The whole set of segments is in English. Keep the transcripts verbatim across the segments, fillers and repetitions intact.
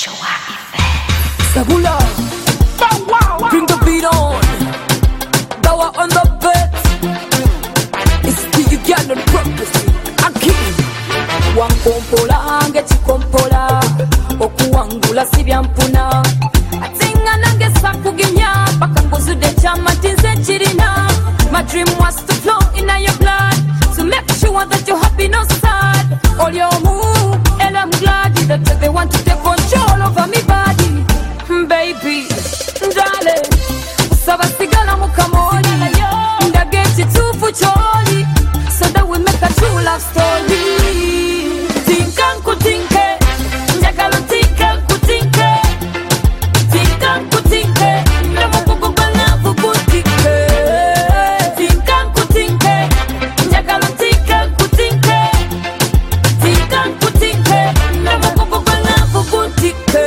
Sabula, bring the beat on. Power on the bed. It's the Ugandan prophecy. Akim. Wankompola ange chikompola. Okuwangula sibyampuna. Atinga nange sakuginya. Bakangozu de chama tinze chirina. My dream was to flow in your blood. To make sure that you're happy, no sad. All your move, and I'm glad that they want to take control over me body. Baby, darling, sabasigala mukamoli. Ndageti tufu choli, so that we make a true love story. Tinkan kutinke, njagalo tinkan kutinke. Tinkan kutinke, namukuku balavu kutinke. Tinkan kutinke, njagalo tinkan kutinke. Tinkan kutinke, namukuku balavu kutinke.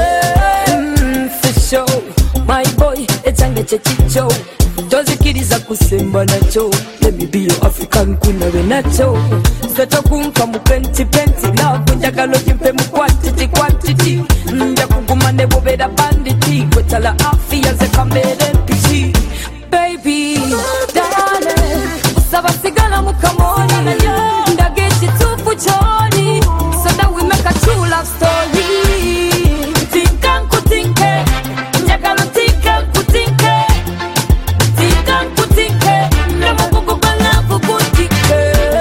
My boy, echange chechicho tozikiriza kusemba nacho. Let me be your African queen nawe nacho. Seto kunka mu penti penti love njagalo jimpe mu quantity quantity. Nja kuguma ne bobera banditi kwetala afia ze kamere mpichi. Baby, darling, usaba sigala mu kamoni. Ndageti tufu choni, so that we make a true love story. Tinkan kutinke, njagalo tinkan kutinke. Tinkan kutinke, namukuku balavu kutinke.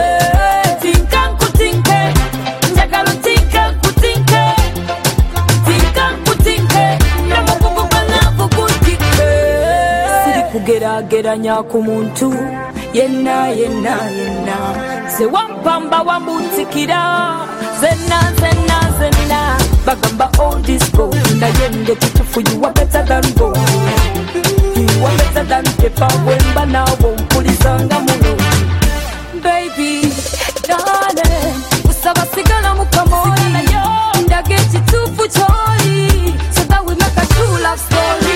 Tinkan kutinke, njagalo tinkan kutinke. Tinkan kutinke, namukuku balavu kutinke. Siri kugerageranya ku muntu yenna yenna yenna. Se wampamba wambutikira zenna zenna zenna. Bagamba all this gold na yende kitufu. You are better than gold. You are better than paper. Wemba na wompulizanga muno. Baby, darling, usaba sigala mukamoni. Ndageti tufu choli, so that we make a true love story.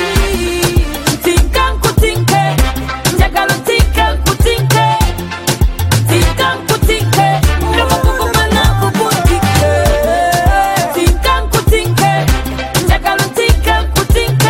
Tinkan kutinke, njagalo tinkan kutinke. Tinkan kutinke, namukuku balavu kutinke. Tinkan kutinke, njagalo tinkan kutinke.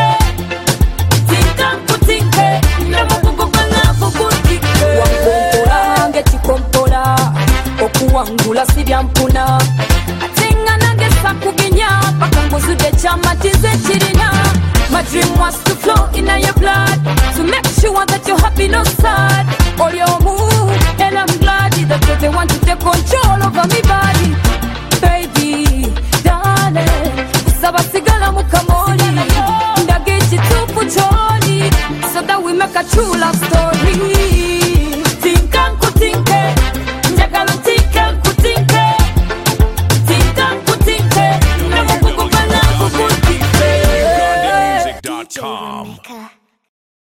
Tinkan kutinke, namukuku balavu kutinke. Wankompola ange chikompola. Okuwangula sibyampuna. Atinga nange sakuginya. Bakangozu de chama tinze chirina. My dream was to flow in your blood. To make sure that you're happy, no sad. All your move, and I'm glad that they want to take control over me body. Baby, darling, sabasigala mukamoli. Ndageti tufu choli, so that we make a true love story.